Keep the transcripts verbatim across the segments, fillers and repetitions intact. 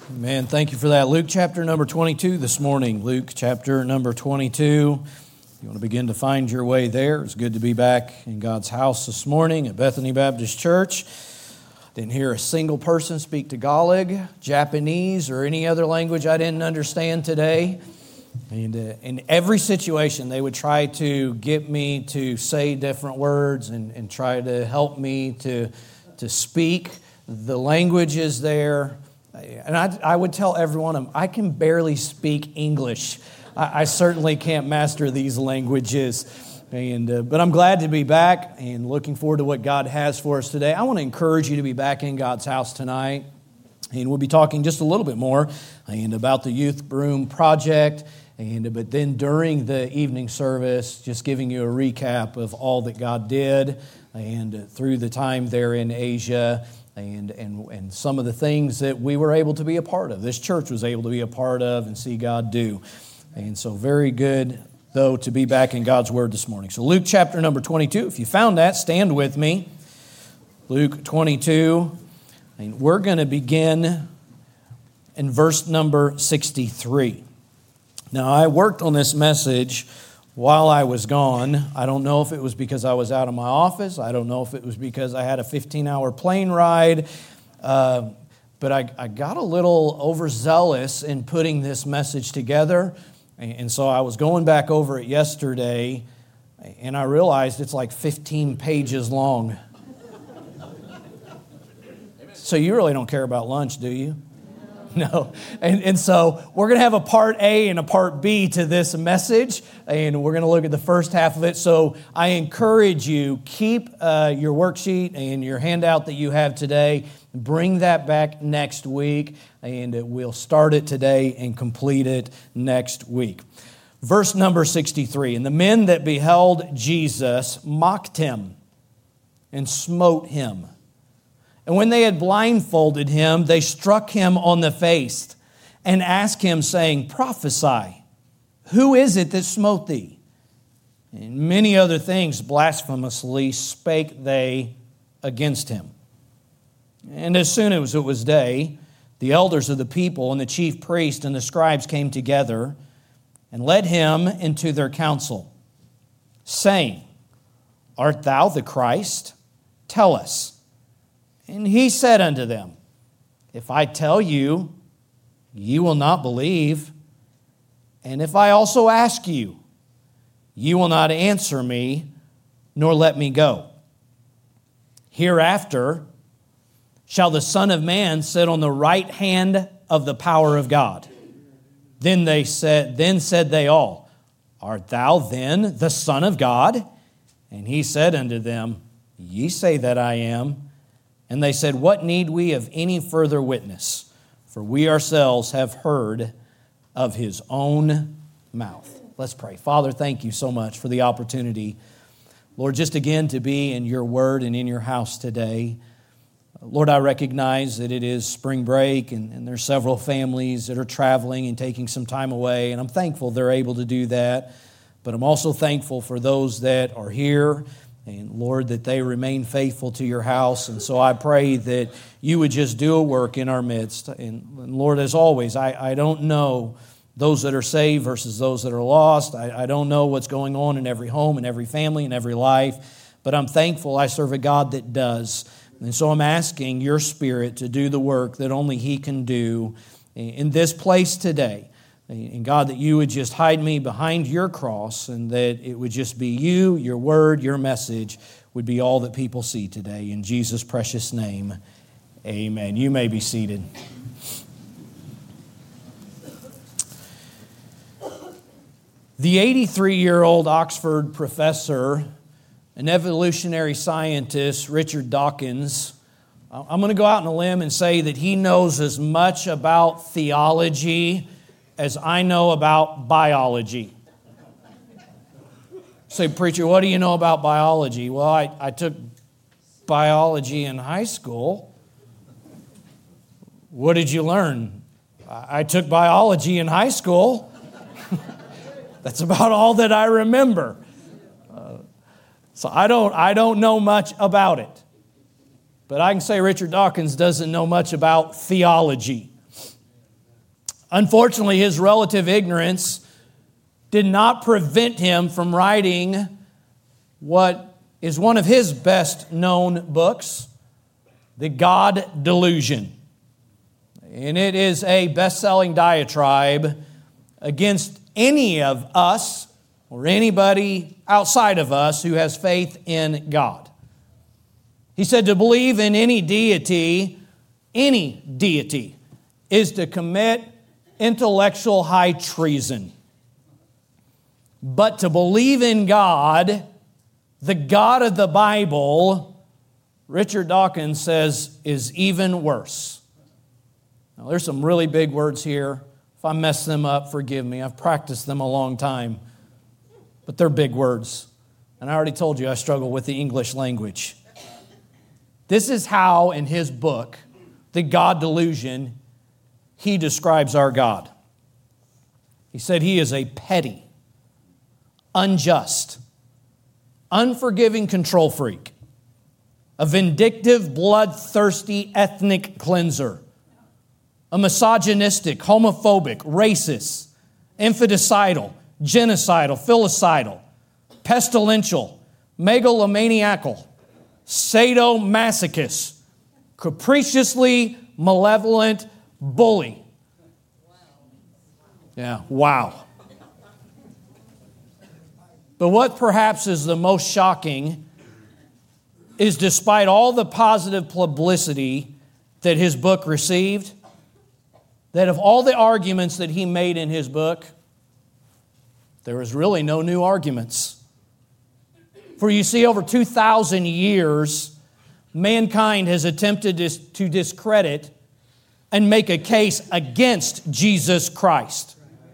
Man, thank you for that. Luke chapter number twenty-two this morning. Luke chapter number twenty-two. You want to begin to find your way there. It's good to be back in God's house this morning at Bethany Baptist Church. Didn't hear a single person speak Tagalog, Japanese, or any other language I didn't understand today. And uh, in every situation, they would try to get me to say different words and, and try to help me to, to speak. The language is there. And I, I would tell every one of them, I can barely speak English. I, I certainly can't master these languages. And uh, but I'm glad to be back and looking forward to what God has for us today. I want to encourage you to be back in God's house tonight. And we'll be talking just a little bit more and about the Youth Room Project. And but then during the evening service, just giving you a recap of all that God did and through the time there in Asia. And, and and some of the things that we were able to be a part of, this church was able to be a part of and see God do. And so very good, though, to be back in God's Word this morning. So Luke chapter number twenty-two, if you found that, stand with me. Luke twenty-two, and we're going to begin in verse number sixty-three. Now, I worked on this message while I was gone. I don't know if it was because I was out of my office. I don't know if it was because I had a fifteen-hour plane ride. Uh, but I, I got a little overzealous in putting this message together. And so I was going back over it yesterday, and I realized it's like fifteen pages long. So you really don't care about lunch, do you? No. And, and so we're going to have a part A and a part B to this message, and we're going to look at the first half of it. So I encourage you, keep uh, your worksheet and your handout that you have today. Bring that back next week, and we'll start it today and complete it next week. Verse number sixty-three, and the men that beheld Jesus mocked him and smote him. And when they had blindfolded him, they struck him on the face and asked him, saying, Prophesy, who is it that smote thee? And many other things blasphemously spake they against him. And as soon as it was day, the elders of the people and the chief priest and the scribes came together and led him into their council, saying, Art thou the Christ? Tell us. And he said unto them, If I tell you, ye will not believe. And if I also ask you, ye will not answer me, nor let me go. Hereafter shall the Son of Man sit on the right hand of the power of God. Then they said, then said they all, Art thou then the Son of God? And he said unto them, Ye say that I am. And they said, What need we of any further witness? For we ourselves have heard of his own mouth. Let's pray. Father, thank you so much for the opportunity, Lord, just again to be in your word and in your house today. Lord, I recognize that it is spring break and, and there's several families that are traveling and taking some time away, and I'm thankful they're able to do that. But I'm also thankful for those that are here. And Lord, that they remain faithful to your house. And so I pray that you would just do a work in our midst. And Lord, as always, I, I don't know those that are saved versus those that are lost. I, I don't know what's going on in every home, in every family, in every life. But I'm thankful I serve a God that does. And so I'm asking your Spirit to do the work that only He can do in this place today. And God, that you would just hide me behind your cross and that it would just be you, your word, your message would be all that people see today. In Jesus' precious name, amen. You may be seated. The eighty-three-year-old Oxford professor and evolutionary scientist, Richard Dawkins, I'm going to go out on a limb and say that he knows as much about theology as I know about biology. Say, preacher, what do you know about biology? Well, I, I took biology in high school. What did you learn? I, I took biology in high school. That's about all that I remember. Uh, so I don't, I don't know much about it. But I can say Richard Dawkins doesn't know much about theology. Unfortunately, his relative ignorance did not prevent him from writing what is one of his best known books, The God Delusion. And it is a best-selling diatribe against any of us or anybody outside of us who has faith in God. He said to believe in any deity, any deity, is to commit intellectual high treason. But to believe in God, the God of the Bible, Richard Dawkins says, is even worse. Now, there's some really big words here. If I mess them up, forgive me. I've practiced them a long time. But they're big words. And I already told you I struggle with the English language. This is how, in his book, The God Delusion, he describes our God. He said he is a petty, unjust, unforgiving control freak, a vindictive, bloodthirsty ethnic cleanser, a misogynistic, homophobic, racist, infanticidal, genocidal, filicidal, pestilential, megalomaniacal, sadomasochist, capriciously malevolent bully. Yeah, wow. But what perhaps is the most shocking is despite all the positive publicity that his book received, that of all the arguments that he made in his book, there was really no new arguments. For you see, over two thousand years, mankind has attempted to discredit and make a case against Jesus Christ.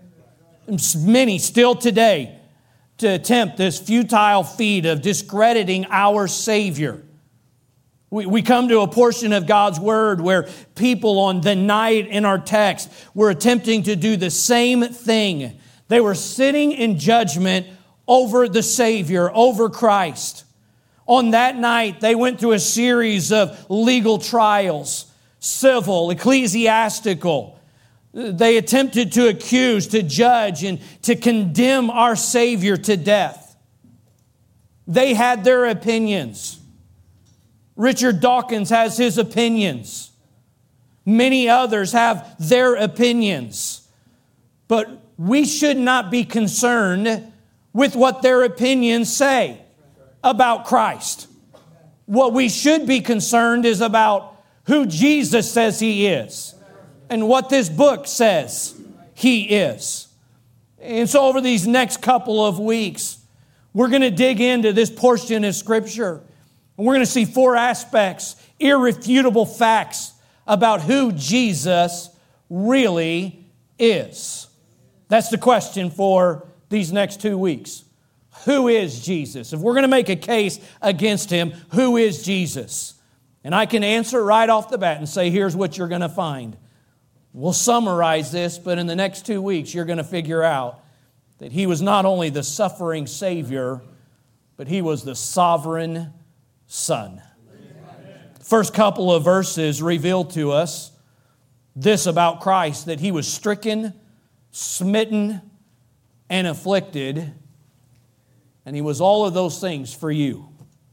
Many still today to attempt this futile feat of discrediting our Savior. We, we come to a portion of God's Word where people on the night in our text were attempting to do the same thing. They were sitting in judgment over the Savior, over Christ. On that night, they went through a series of legal trials, civil, ecclesiastical. They attempted to accuse, to judge, and to condemn our Savior to death. They had their opinions. Richard Dawkins has his opinions. Many others have their opinions. But we should not be concerned with what their opinions say about Christ. What we should be concerned is about who Jesus says He is and what this book says He is. And so over these next couple of weeks, we're going to dig into this portion of Scripture. And we're going to see four aspects, irrefutable facts about who Jesus really is. That's the question for these next two weeks. Who is Jesus? If we're going to make a case against Him, who is Jesus? And I can answer right off the bat and say, here's what you're going to find. We'll summarize this, but in the next two weeks, you're going to figure out that He was not only the suffering Savior, but He was the sovereign Son. The first couple of verses reveal to us this about Christ, that He was stricken, smitten, and afflicted, and He was all of those things for you.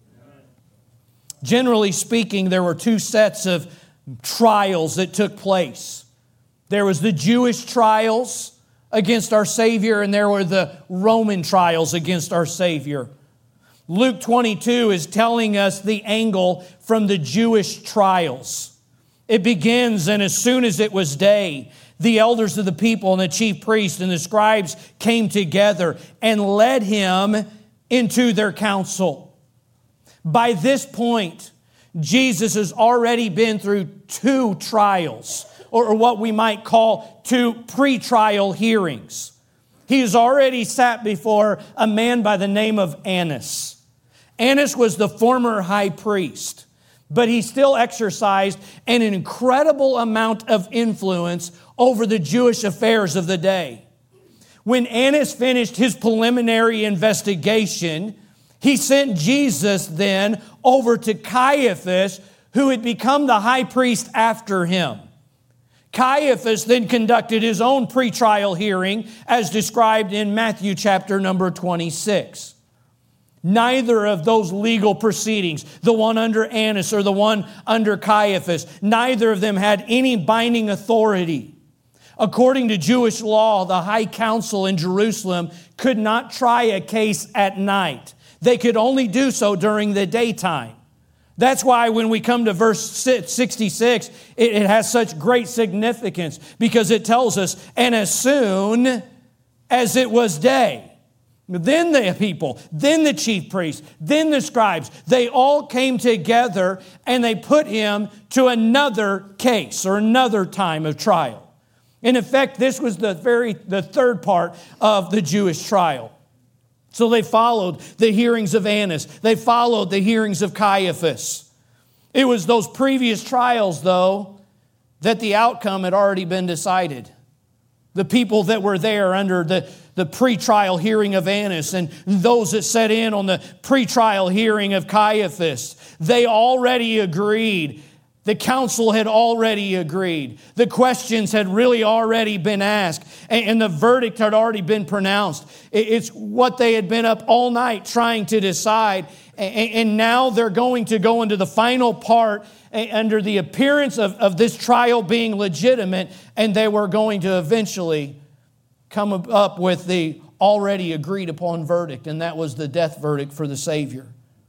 Generally speaking, there were two sets of trials that took place. There was the Jewish trials against our Savior, and there were the Roman trials against our Savior. Luke twenty-two is telling us the angle from the Jewish trials. It begins, and as soon as it was day, the elders of the people and the chief priests and the scribes came together and led Him into their council. By this point, Jesus has already been through two trials, or what we might call two pre-trial hearings. He has already sat before a man by the name of Annas. Annas was the former high priest, but he still exercised an incredible amount of influence over the Jewish affairs of the day. When Annas finished his preliminary investigation, he sent Jesus then over to Caiaphas, who had become the high priest after him. Caiaphas then conducted his own pretrial hearing as described in Matthew chapter number twenty-six. Neither of those legal proceedings, the one under Annas or the one under Caiaphas, neither of them had any binding authority. According to Jewish law, the high council in Jerusalem could not try a case at night. They could only do so during the daytime. That's why when we come to verse sixty-six, it has such great significance because it tells us, and as soon as it was day, then the people, then the chief priests, then the scribes, they all came together and they put him to another case or another time of trial. In effect, this was the very the third part of the Jewish trial. So they followed the hearings of Annas. They followed the hearings of Caiaphas. It was those previous trials, though, that the outcome had already been decided. The people that were there under the, the pretrial hearing of Annas and those that sat in on the pretrial hearing of Caiaphas, they already agreed. The council had already agreed. The questions had really already been asked. And the verdict had already been pronounced. It's what they had been up all night trying to decide. And now they're going to go into the final part under the appearance of, of this trial being legitimate. And they were going to eventually come up with the already agreed upon verdict. And that was the death verdict for the Savior.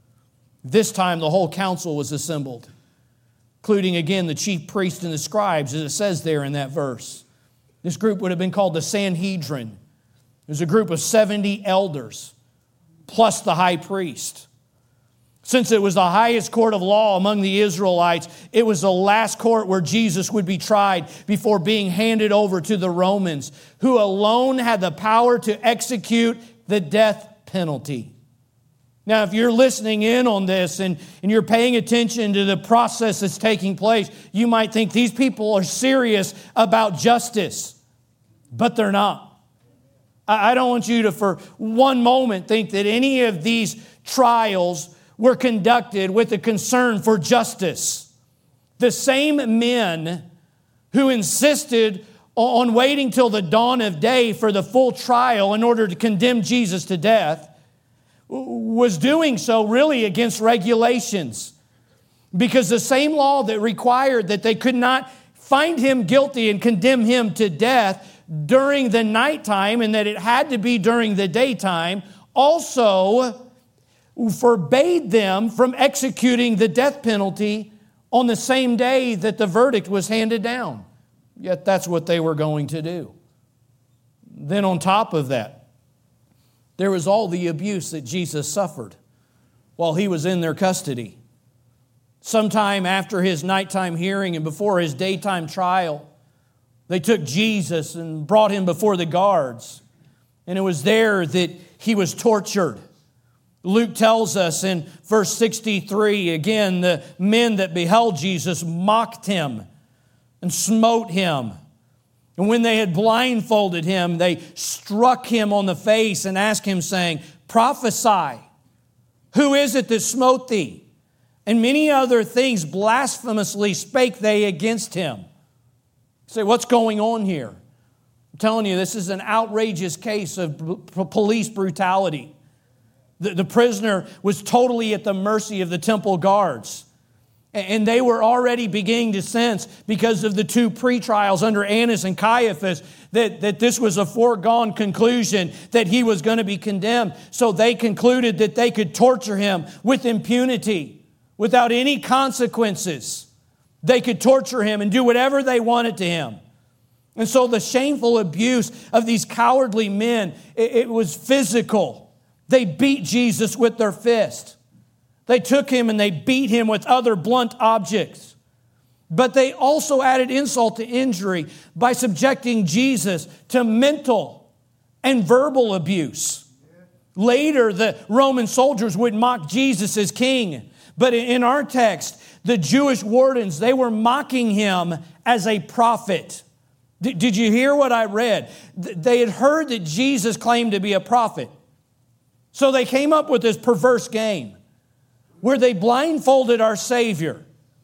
This time the whole council was assembled, including, again, the chief priests and the scribes, as it says there in that verse. This group would have been called the Sanhedrin. It was a group of seventy elders, plus the high priest. Since it was the highest court of law among the Israelites, it was the last court where Jesus would be tried before being handed over to the Romans, who alone had the power to execute the death penalty. Now, if you're listening in on this and, and you're paying attention to the process that's taking place, you might think these people are serious about justice, but they're not. I, I don't want you to, for one moment, think that any of these trials were conducted with a concern for justice. The same men who insisted on waiting till the dawn of day for the full trial in order to condemn Jesus to death was doing so really against regulations. Because the same law that required that they could not find him guilty and condemn him to death during the nighttime and that it had to be during the daytime also forbade them from executing the death penalty on the same day that the verdict was handed down. Yet that's what they were going to do. Then on top of that, there was all the abuse that Jesus suffered while he was in their custody. Sometime after his nighttime hearing and before his daytime trial, they took Jesus and brought him before the guards. And it was there that he was tortured. Luke tells us in verse sixty-three, again, the men that beheld Jesus mocked him and smote him. And when they had blindfolded him, they struck him on the face and asked him, saying, "Prophesy, who is it that smote thee?" And many other things blasphemously spake they against him. You say, what's going on here? I'm telling you, this is an outrageous case of police brutality. The, the prisoner was totally at the mercy of the temple guards. And they were already beginning to sense, because of the two pre-trials under Annas and Caiaphas, that, that this was a foregone conclusion, that he was going to be condemned. So they concluded that they could torture him with impunity, without any consequences. They could torture him and do whatever they wanted to him. And so the shameful abuse of these cowardly men, it, it was physical. They beat Jesus with their fist. They took him and they beat him with other blunt objects. But they also added insult to injury by subjecting Jesus to mental and verbal abuse. Later, the Roman soldiers would mock Jesus as king. But in our text, the Jewish wardens, they were mocking him as a prophet. Did you hear what I read? They had heard that Jesus claimed to be a prophet. So they came up with this perverse game where they blindfolded our Savior.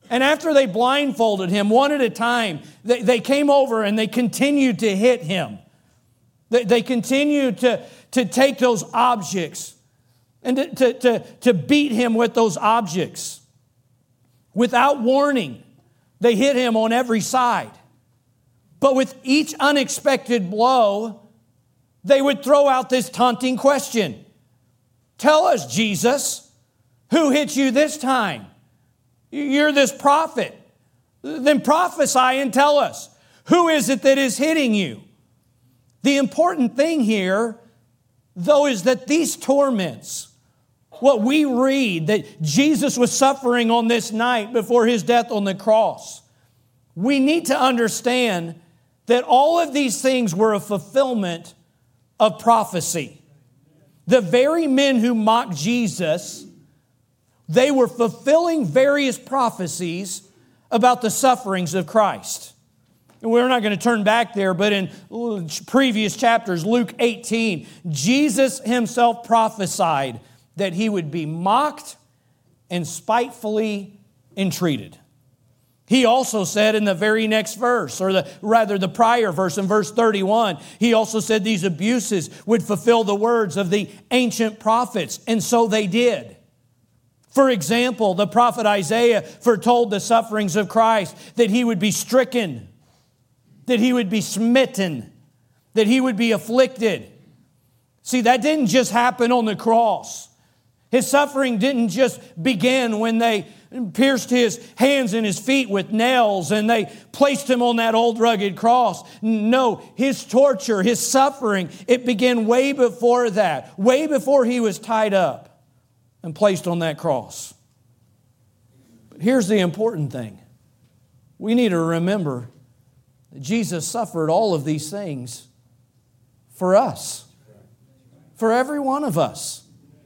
And after they blindfolded him one at a time, they, they came over and they continued to hit him. They, they continued to, to take those objects and to, to, to, to beat him with those objects. Without warning, they hit him on every side. But with each unexpected blow, they would throw out this taunting question. Tell us, Jesus, who hit you this time? You're this prophet. Then prophesy and tell us, who is it that is hitting you? The important thing here, though, is that these torments, what we read that Jesus was suffering on this night before his death on the cross, we need to understand that all of these things were a fulfillment of prophecy. The very men who mocked Jesus, they were fulfilling various prophecies about the sufferings of Christ. And we're not going to turn back there, but in previous chapters, Luke eighteen, Jesus himself prophesied that he would be mocked and spitefully entreated. He also said in the very next verse, or the, rather the prior verse in verse thirty-one, he also said these abuses would fulfill the words of the ancient prophets, and so they did. For example, the prophet Isaiah foretold the sufferings of Christ, that he would be stricken, that he would be smitten, that he would be afflicted. See, that didn't just happen on the cross. His suffering didn't just begin when they pierced his hands and his feet with nails and they placed him on that old rugged cross. No, his torture, his suffering, it began way before that, way before he was tied up and placed on that cross. But here's the important thing. We need to remember that Jesus suffered all of these things for us, for every one of us.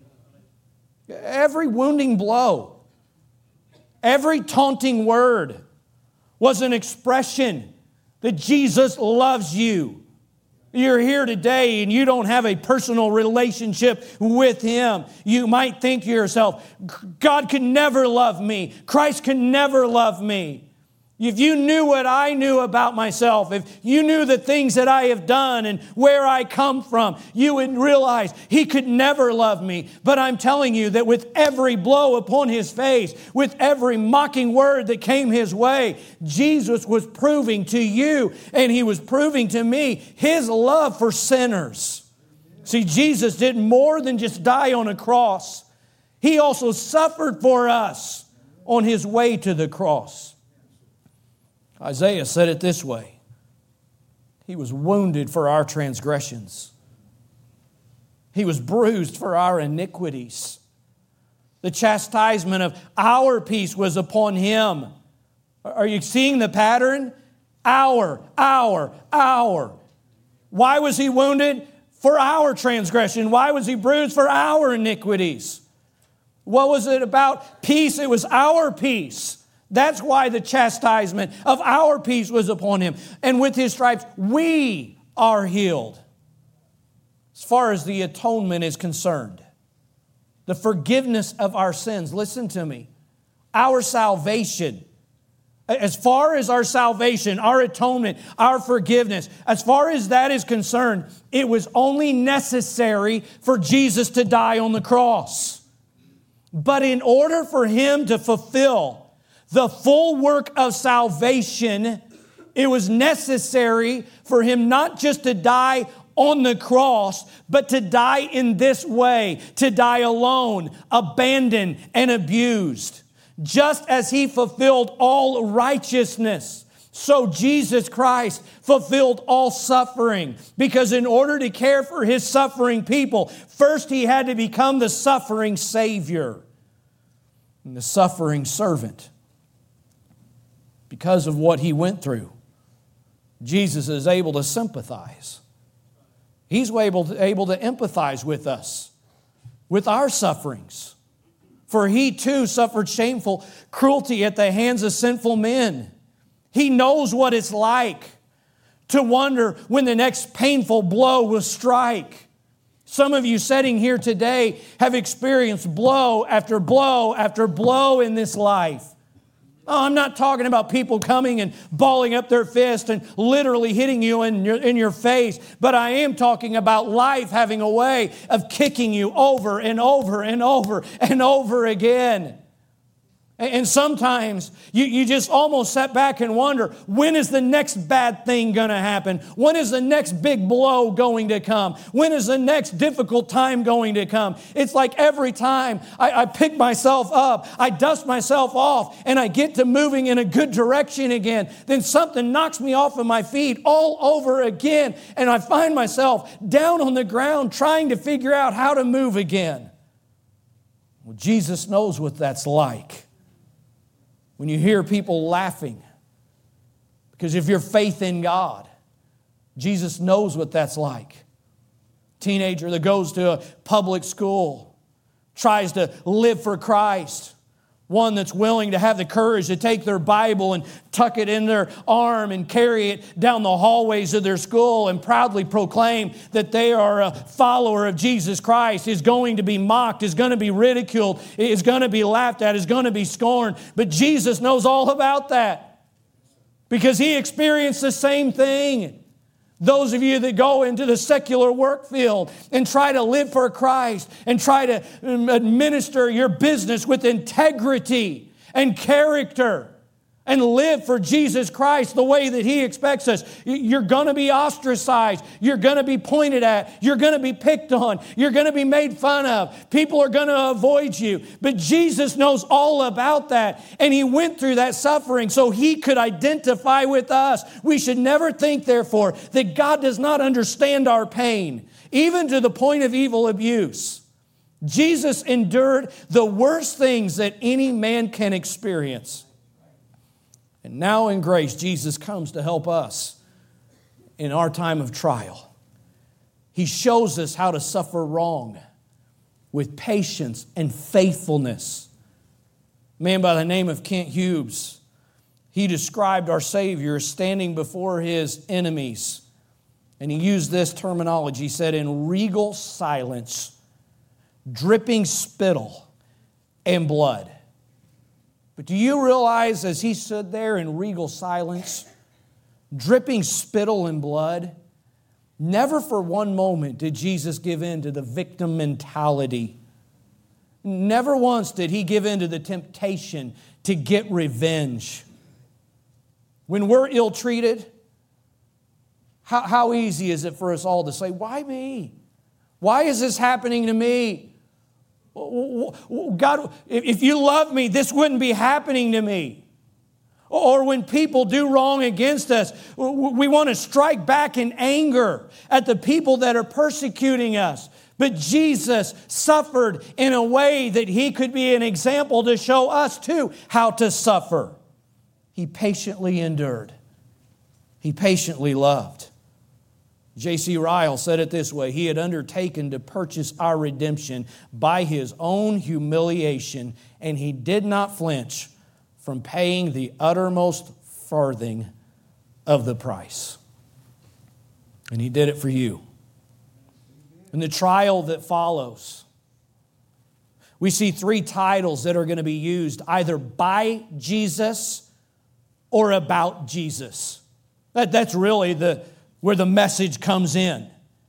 Every wounding blow, every taunting word was an expression that Jesus loves you. You're here today and you don't have a personal relationship with Him. You might think to yourself, God can never love me. Christ can never love me. If you knew what I knew about myself, if you knew the things that I have done and where I come from, you would realize He could never love me. But I'm telling you that with every blow upon His face, with every mocking word that came His way, Jesus was proving to you and He was proving to me His love for sinners. See, Jesus did more than just die on a cross. He also suffered for us on His way to the cross. Isaiah said it this way. He was wounded for our transgressions. He was bruised for our iniquities. The chastisement of our peace was upon Him. Are you seeing the pattern? Our, our, our. Why was He wounded? For our transgression. Why was He bruised? For our iniquities. What was it about peace? It was our peace. That's why the chastisement of our peace was upon Him. And with His stripes, we are healed. As far as the atonement is concerned, the forgiveness of our sins, listen to me, our salvation, as far as our salvation, our atonement, our forgiveness, as far as that is concerned, it was only necessary for Jesus to die on the cross. But in order for Him to fulfill the full work of salvation, it was necessary for Him not just to die on the cross, but to die in this way, to die alone, abandoned, and abused. Just as He fulfilled all righteousness, so Jesus Christ fulfilled all suffering. Because in order to care for His suffering people, first He had to become the suffering Savior and the suffering servant. Because of what He went through, Jesus is able to sympathize. He's able to, able to empathize with us, with our sufferings. For He too suffered shameful cruelty at the hands of sinful men. He knows what it's like to wonder when the next painful blow will strike. Some of you sitting here today have experienced blow after blow after blow in this life. Oh, I'm not talking about people coming and balling up their fist and literally hitting you in your, in your face, but I am talking about life having a way of kicking you over and over and over and over again. And sometimes you, you just almost sit back and wonder, when is the next bad thing going to happen? When is the next big blow going to come? When is the next difficult time going to come? It's like every time I, I pick myself up, I dust myself off, and I get to moving in a good direction again, then something knocks me off of my feet all over again, and I find myself down on the ground trying to figure out how to move again. Well, Jesus knows what that's like. When you hear people laughing, because if your faith in God, Jesus knows what that's like. Teenager that goes to a public school, tries to live for Christ. One that's willing to have the courage to take their Bible and tuck it in their arm and carry it down the hallways of their school and proudly proclaim that they are a follower of Jesus Christ, is going to be mocked, is going to be ridiculed, is going to be laughed at, is going to be scorned. But Jesus knows all about that because He experienced the same thing. Those of you that go into the secular work field and try to live for Christ and try to administer your business with integrity and character and live for Jesus Christ the way that He expects us, you're going to be ostracized. You're going to be pointed at. You're going to be picked on. You're going to be made fun of. People are going to avoid you. But Jesus knows all about that, and He went through that suffering so He could identify with us. We should never think, therefore, that God does not understand our pain, even to the point of evil abuse. Jesus endured the worst things that any man can experience. And now in grace, Jesus comes to help us in our time of trial. He shows us how to suffer wrong with patience and faithfulness. A man by the name of Kent Hughes, he described our Savior as standing before His enemies. And he used this terminology. He said, in regal silence, dripping spittle and blood. But do you realize as He stood there in regal silence, dripping spittle and blood, never for one moment did Jesus give in to the victim mentality. Never once did He give in to the temptation to get revenge. When we're ill-treated, how, how easy is it for us all to say, why me? Why is this happening to me? God, if You love me, this wouldn't be happening to me. Or when people do wrong against us, we want to strike back in anger at the people that are persecuting us. But Jesus suffered in a way that He could be an example to show us too how to suffer. He patiently endured. He patiently loved. J C Ryle said it this way: He had undertaken to purchase our redemption by His own humiliation, and He did not flinch from paying the uttermost farthing of the price. And He did it for you. In the trial that follows, we see three titles that are going to be used either by Jesus or about Jesus. That, that's really the where the message comes in.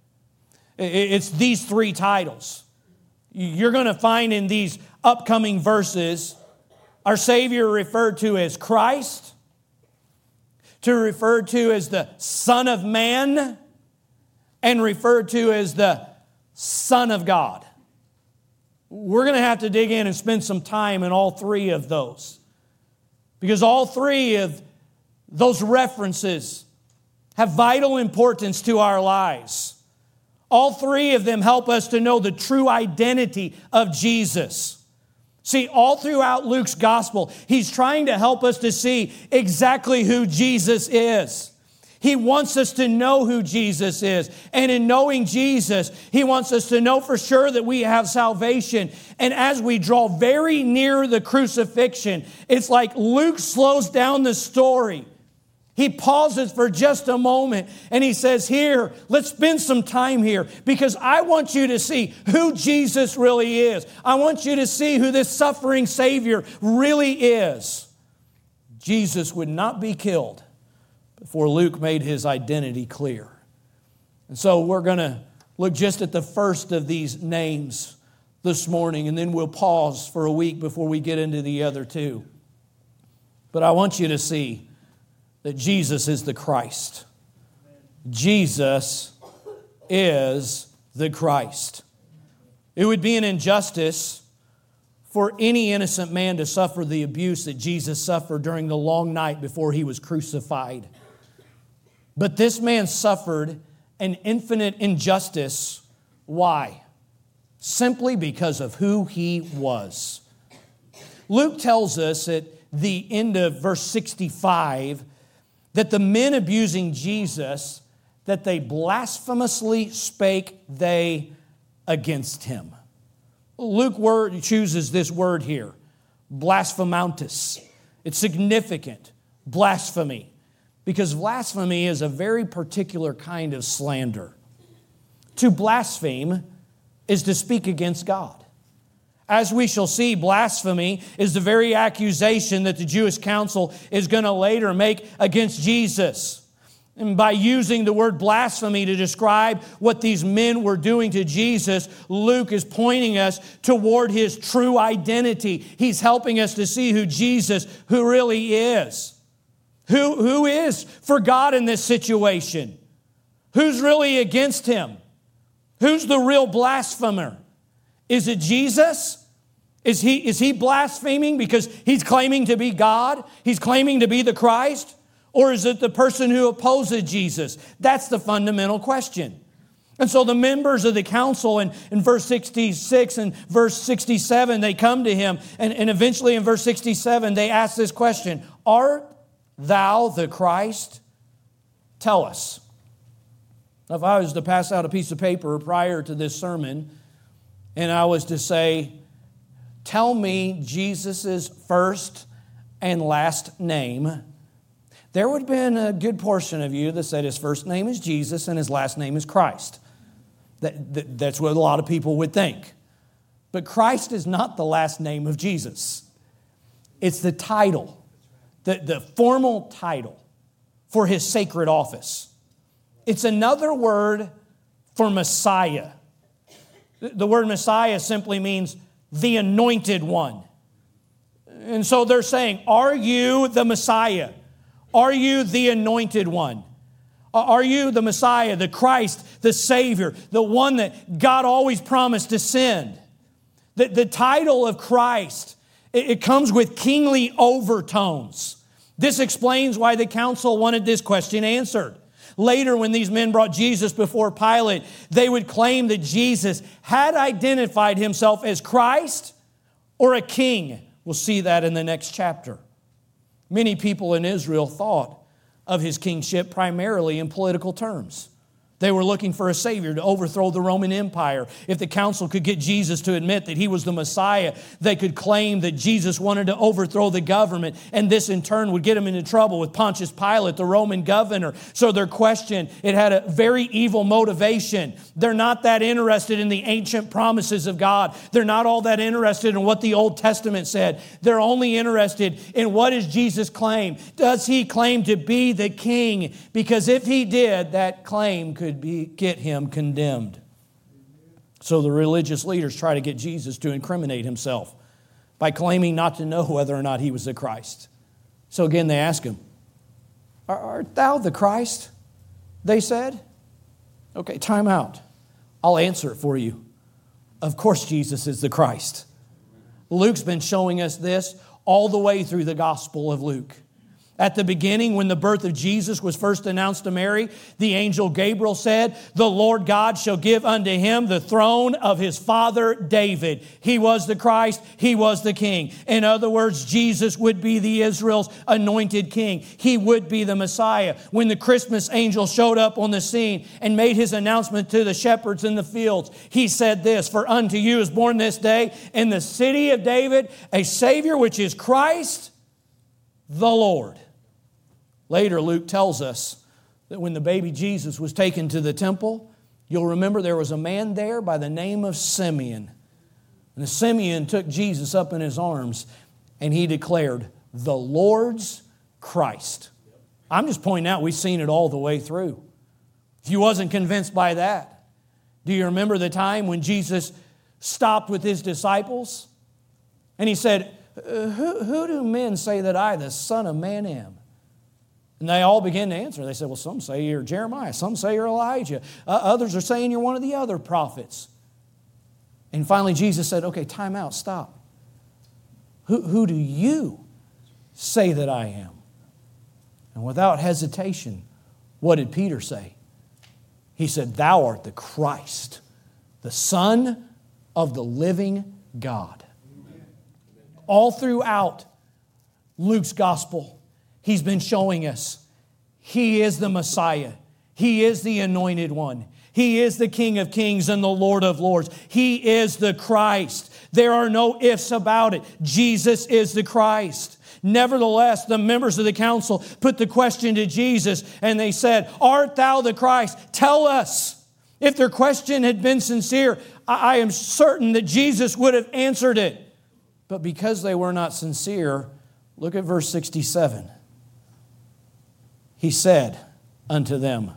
It's these three titles. You're going to find in these upcoming verses our Savior referred to as Christ, to referred to as the Son of Man, and referred to as the Son of God. We're going to have to dig in and spend some time in all three of those, because all three of those references have vital importance to our lives. All three of them help us to know the true identity of Jesus. See, all throughout Luke's gospel, he's trying to help us to see exactly who Jesus is. He wants us to know who Jesus is. And in knowing Jesus, He wants us to know for sure that we have salvation. And as we draw very near the crucifixion, it's like Luke slows down the story. He pauses for just a moment and he says, here, let's spend some time here because I want you to see who Jesus really is. I want you to see who this suffering Savior really is. Jesus would not be killed before Luke made his identity clear. And so we're going to look just at the first of these names this morning, and then we'll pause for a week before we get into the other two. But I want you to see that Jesus is the Christ. Jesus is the Christ. It would be an injustice for any innocent man to suffer the abuse that Jesus suffered during the long night before he was crucified. But this man suffered an infinite injustice. Why? Simply because of who he was. Luke tells us at the end of verse sixty-five that the men abusing Jesus, that they blasphemously spake they against him. Luke word chooses this word here, blasphemantus. It's significant, blasphemy, because blasphemy is a very particular kind of slander. To blaspheme is to speak against God. As we shall see, blasphemy is the very accusation that the Jewish council is going to later make against Jesus. And by using the word blasphemy to describe what these men were doing to Jesus, Luke is pointing us toward his true identity. He's helping us to see who Jesus, who really is. Who, who is for God in this situation? Who's really against him? Who's the real blasphemer? Is it Jesus? Is he, is he blaspheming because he's claiming to be God? He's claiming to be the Christ? Or is it the person who opposes Jesus? That's the fundamental question. And so the members of the council in, in verse sixty-six and verse sixty-seven, they come to him. And, and eventually in verse sixty-seven, they ask this question, art thou the Christ? Tell us. Now, if I was to pass out a piece of paper prior to this sermon, and I was to say, tell me Jesus' first and last name, there would have been a good portion of you that said his first name is Jesus and his last name is Christ. That, that, that's what a lot of people would think. But Christ is not the last name of Jesus. It's the title, the, the formal title for his sacred office. It's another word for Messiah. The word Messiah simply means the anointed one. And so they're saying, are you the Messiah? Are you the anointed one? Are you the Messiah, the Christ, the Savior, the one that God always promised to send? The, the title of Christ, it, it comes with kingly overtones. This explains why the council wanted this question answered. Later, when these men brought Jesus before Pilate, they would claim that Jesus had identified himself as Christ or a king. We'll see that in the next chapter. Many people in Israel thought of his kingship primarily in political terms. They were looking for a Savior to overthrow the Roman Empire. If the council could get Jesus to admit that he was the Messiah, they could claim that Jesus wanted to overthrow the government, and this in turn would get him into trouble with Pontius Pilate, the Roman governor. So their question, it had a very evil motivation. They're not that interested in the ancient promises of God. They're not all that interested in what the Old Testament said. They're only interested in what does Jesus claim? Does he claim to be the king? Because if he did, that claim could Be, get him condemned. So the religious leaders try to get Jesus to incriminate himself by claiming not to know whether or not he was the Christ. So again, they ask him, art thou the Christ? They said. Okay, time out. I'll answer it for you. Of course Jesus is the Christ. Luke's been showing us this all the way through the Gospel of Luke. At the beginning, when the birth of Jesus was first announced to Mary, the angel Gabriel said, the Lord God shall give unto him the throne of his father David. He was the Christ. He was the king. In other words, Jesus would be the Israel's anointed king. He would be the Messiah. When the Christmas angel showed up on the scene and made his announcement to the shepherds in the fields, he said this, for unto you is born this day in the city of David a Savior, which is Christ the Lord. Later, Luke tells us that when the baby Jesus was taken to the temple, you'll remember there was a man there by the name of Simeon. And Simeon took Jesus up in his arms and he declared, the Lord's Christ. I'm just pointing out we've seen it all the way through. If you wasn't convinced by that, do you remember the time when Jesus stopped with His disciples? And He said, who, who do men say that I, the Son of Man, am? And they all began to answer. They said, well, some say you're Jeremiah. Some say you're Elijah. Uh, others are saying you're one of the other prophets. And finally Jesus said, okay, time out, stop. Who, who do you say that I am? And without hesitation, what did Peter say? He said, thou art the Christ, the Son of the living God. Amen. All throughout Luke's gospel, he's been showing us He is the Messiah. He is the Anointed One. He is the King of Kings and the Lord of Lords. He is the Christ. There are no ifs about it. Jesus is the Christ. Nevertheless, the members of the council put the question to Jesus and they said, art thou the Christ? Tell us. If their question had been sincere, I am certain that Jesus would have answered it. But because they were not sincere, look at verse sixty-seven. He said unto them,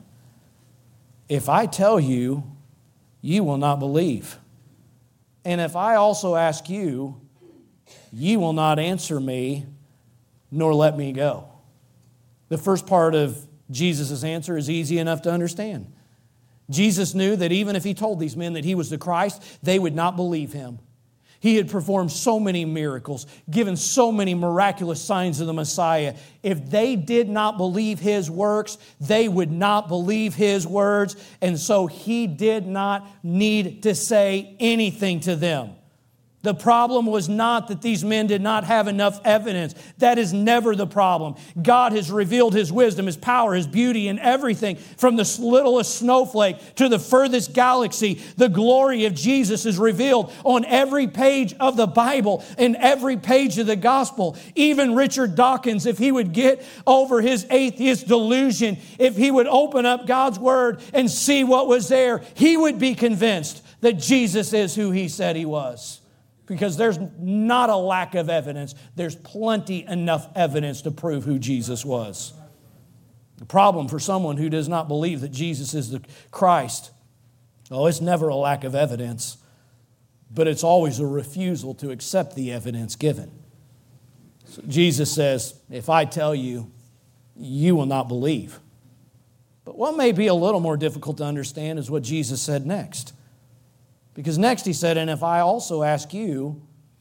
if I tell you, ye will not believe. And if I also ask you, ye will not answer me, nor let me go. The first part of Jesus' answer is easy enough to understand. Jesus knew that even if He told these men that He was the Christ, they would not believe Him. He had performed so many miracles, given so many miraculous signs of the Messiah. If they did not believe His works, they would not believe His words. And so He did not need to say anything to them. The problem was not that these men did not have enough evidence. That is never the problem. God has revealed His wisdom, His power, His beauty in everything. From the littlest snowflake to the furthest galaxy, the glory of Jesus is revealed on every page of the Bible and every page of the gospel. Even Richard Dawkins, if he would get over his atheist delusion, if he would open up God's Word and see what was there, he would be convinced that Jesus is who He said He was. Because there's not a lack of evidence. There's plenty enough evidence to prove who Jesus was. The problem for someone who does not believe that Jesus is the Christ, oh, it's never a lack of evidence, but it's always a refusal to accept the evidence given. So Jesus says, if I tell you, you will not believe. But what may be a little more difficult to understand is what Jesus said next. Because next He said, and if I also ask you,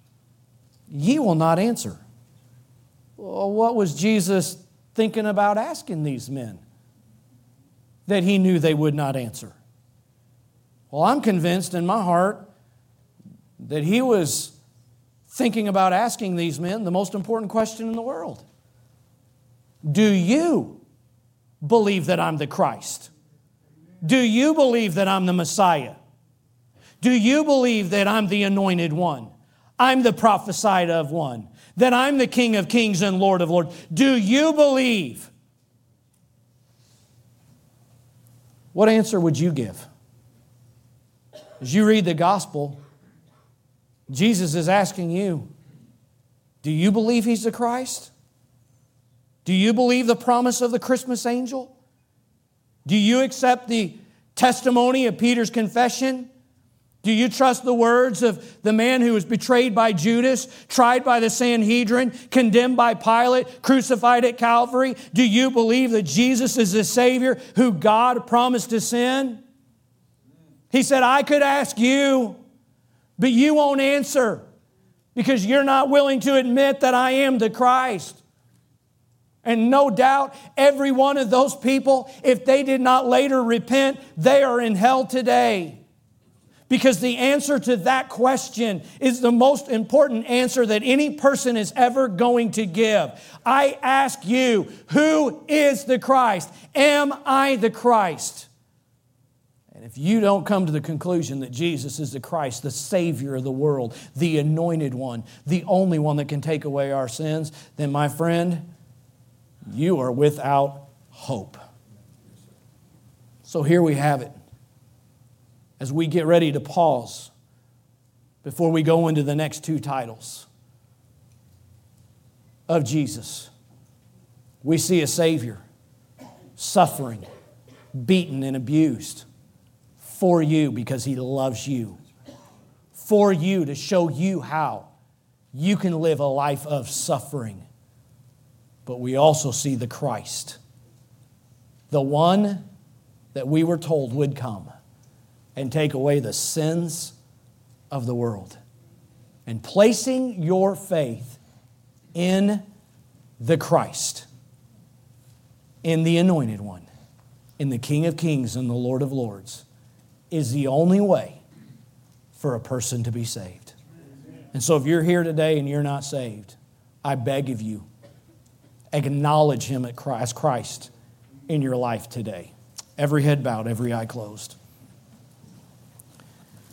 ye will not answer. Well, what was Jesus thinking about asking these men that He knew they would not answer? Well, I'm convinced in my heart that He was thinking about asking these men the most important question in the world. Do you believe that I'm the Christ? Do you believe that I'm the Messiah? Do you believe that I'm the Anointed One? I'm the prophesied of one. That I'm the King of Kings and Lord of Lords? Do you believe? What answer would you give? As you read the gospel, Jesus is asking you, do you believe He's the Christ? Do you believe the promise of the Christmas angel? Do you accept the testimony of Peter's confession? Do you trust the words of the man who was betrayed by Judas, tried by the Sanhedrin, condemned by Pilate, crucified at Calvary? Do you believe that Jesus is the Savior who God promised to send? He said, I could ask you, but you won't answer because you're not willing to admit that I am the Christ. And no doubt, every one of those people, if they did not later repent, they are in hell today. Because the answer to that question is the most important answer that any person is ever going to give. I ask you, who is the Christ? Am I the Christ? And if you don't come to the conclusion that Jesus is the Christ, the Savior of the world, the Anointed One, the only one that can take away our sins, then my friend, you are without hope. So here we have it. As we get ready to pause before we go into the next two titles of Jesus. We see a Savior suffering, beaten, and abused for you because He loves you. For you, to show you how you can live a life of suffering. But we also see the Christ, the one that we were told would come and take away the sins of the world. And placing your faith in the Christ, in the Anointed One, in the King of Kings and the Lord of Lords, is the only way for a person to be saved. And so if you're here today and you're not saved, I beg of you, acknowledge Him as Christ in your life today. Every head bowed, every eye closed.